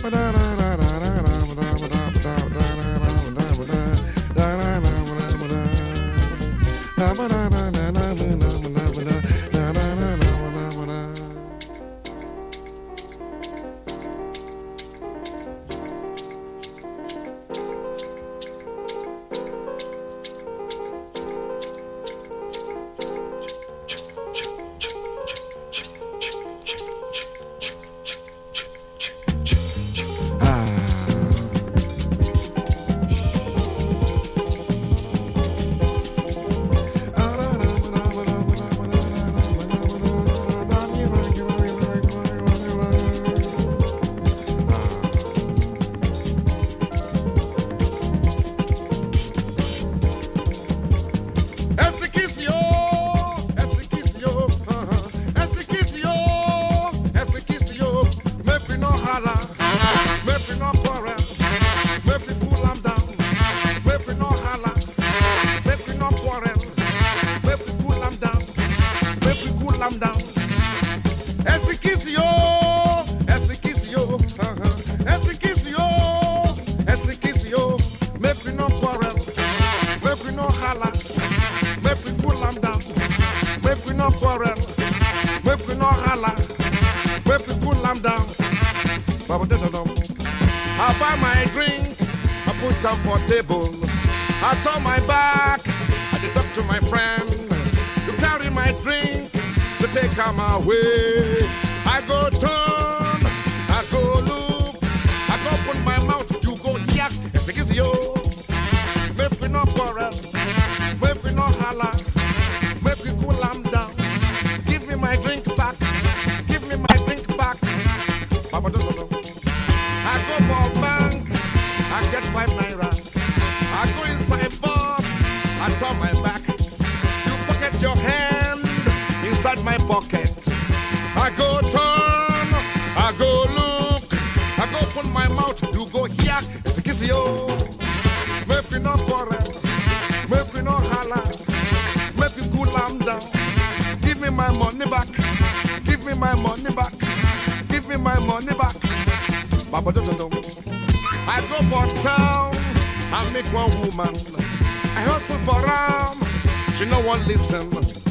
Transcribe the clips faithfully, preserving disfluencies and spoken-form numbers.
Listen,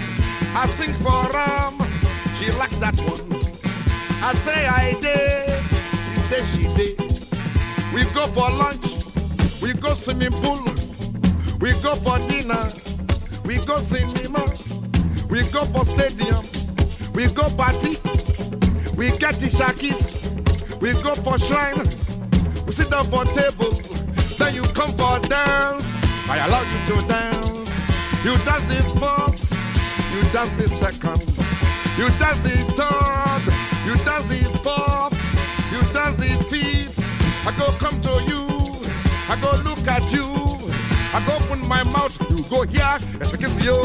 I sing for Ram. She like that one. I say I did. She say she did. We go for lunch. We go swimming pool. We go for dinner. We go cinema. We go for stadium. We go party. We get the shakis. We go for shrine. We sit down for table. Then you come for dance. I allow you to dance. You dance the first, you dance the second, you dance the third, you dance the fourth, you dance the fifth. I go come to you, I go look at you, I go open my mouth, you go here, it's a kiss you.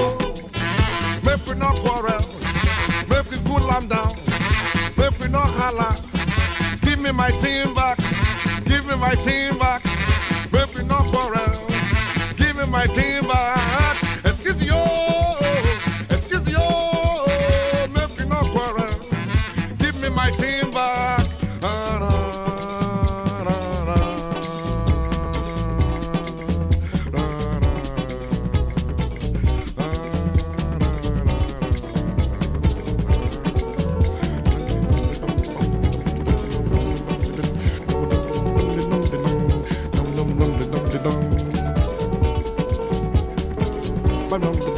Make we no quarrel, make we cool them down, make we no holler. Give me my team back, give me my team back, make we no quarrel, give me my team back. Excuse you, excuse you, make me no quarrel. Give me my team back. Ah, da, da, da, da, da, da, da, da.